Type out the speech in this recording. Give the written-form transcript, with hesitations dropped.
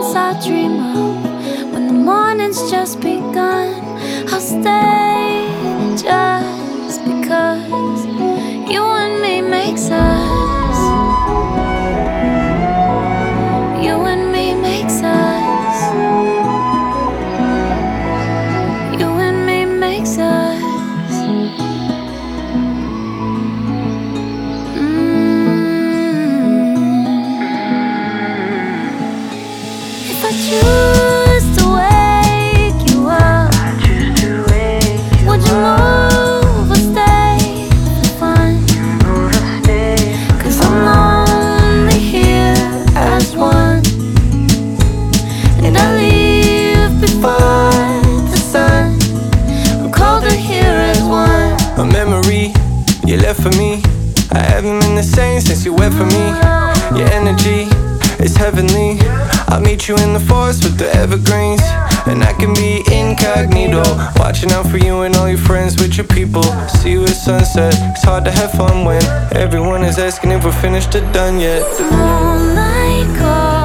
nights I dream of, when the morning's just begun, I'll stay just because you and me makes us. You and me makes us. You and me makes us. If I choose to wake you up, would you move or stay for fun? 'Cause I'm only here as one, and I leave before the sun. I'm colder here as one. A memory you left for me. I haven't been the same since you went for me. Your energy is heavenly. I'll meet you in the forest with the evergreens, and I can be incognito, watching out for you and all your friends with your people. See you at sunset. It's hard to have fun when everyone is asking if we're finished or done yet. Moonlight calls.